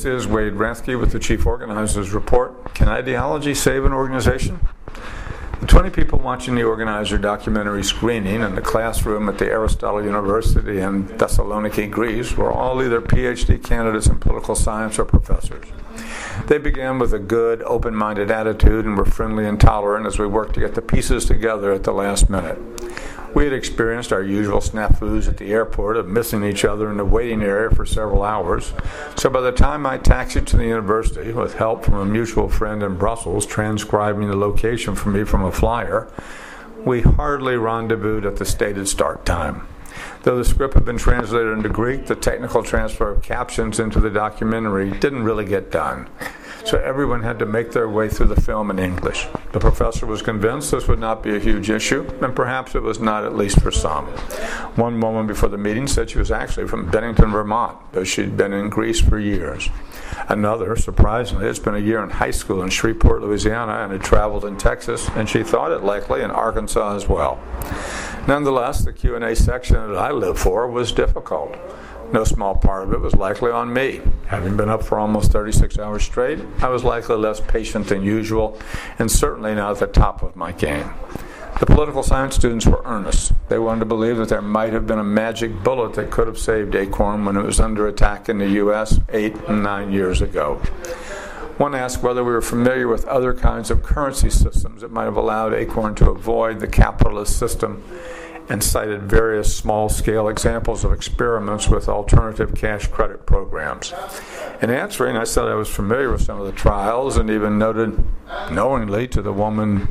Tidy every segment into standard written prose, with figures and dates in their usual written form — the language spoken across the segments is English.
This is Wade Rathke with the Chief Organizer's Report. Can ideology save an organization? The 20 people watching the Organizer documentary screening in the classroom at the Aristotle University in Thessaloniki, Greece, were all either PhD candidates in political science or professors. They began with a good, open-minded attitude and were friendly and tolerant as we worked to get the pieces together at the last minute. We had experienced our usual snafus at the airport of missing each other in the waiting area for several hours, so by the time I taxied to the university, with help from a mutual friend in Brussels transcribing the location for me from a flyer, we hardly rendezvoused at the stated start time. Though the script had been translated into Greek, the technical transfer of captions into the documentary didn't really get done. So everyone had to make their way through the film in English. The professor was convinced this would not be a huge issue, and perhaps it was not, at least for some. One woman before the meeting said she was actually from Bennington, Vermont, though she'd been in Greece for years. Another, surprisingly, had spent a year in high school in Shreveport, Louisiana, and had traveled in Texas, and she thought it likely in Arkansas as well. Nonetheless, the Q&A section that I lived for was difficult. No small part of it was likely on me. Having been up for almost 36 hours straight, I was likely less patient than usual, and certainly not at the top of my game. The political science students were earnest. They wanted to believe that there might have been a magic bullet that could have saved Acorn when it was under attack in the U.S. 8 and 9 years ago. One asked whether we were familiar with other kinds of currency systems that might have allowed Acorn to avoid the capitalist system, and cited various small-scale examples of experiments with alternative cash credit programs. In answering, I said I was familiar with some of the trials and even nodded knowingly to the woman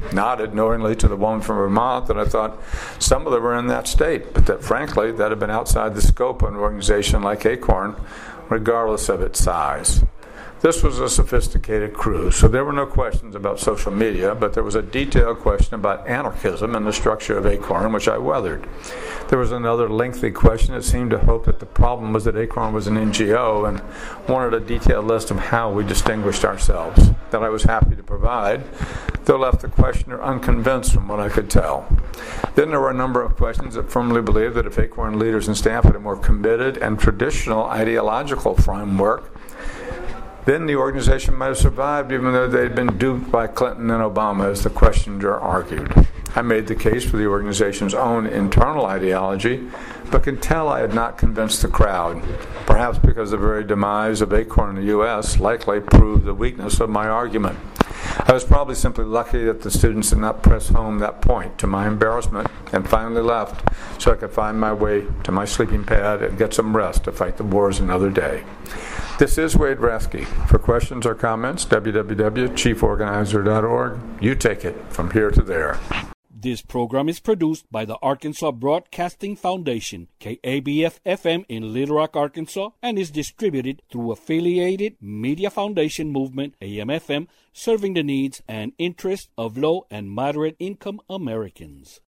from Vermont that I thought some of them were in that state, but that frankly that had been outside the scope of an organization like Acorn, regardless of its size. This was a sophisticated crew, so there were no questions about social media, but there was a detailed question about anarchism and the structure of Acorn, which I weathered. There was another lengthy question that seemed to hope that the problem was that Acorn was an NGO and wanted a detailed list of how we distinguished ourselves, that I was happy to provide, though left the questioner unconvinced from what I could tell. Then there were a number of questions that firmly believed that if Acorn leaders and staff had a more committed and traditional ideological framework, then the organization might have survived even though they'd been duped by Clinton and Obama, as the questioner argued. I made the case for the organization's own internal ideology, but could tell I had not convinced the crowd, perhaps because the very demise of Acorn in the U.S. likely proved the weakness of my argument. I was probably simply lucky that the students did not press home that point to my embarrassment and finally left so I could find my way to my sleeping pad and get some rest to fight the wars another day. This is Wade Rathke. For questions or comments, www.chieforganizer.org. You take it from here to there. This program is produced by the Arkansas Broadcasting Foundation, KABF-FM in Little Rock, Arkansas, and is distributed through Affiliated Media Foundation Movement, AM-FM, serving the needs and interests of low and moderate income Americans.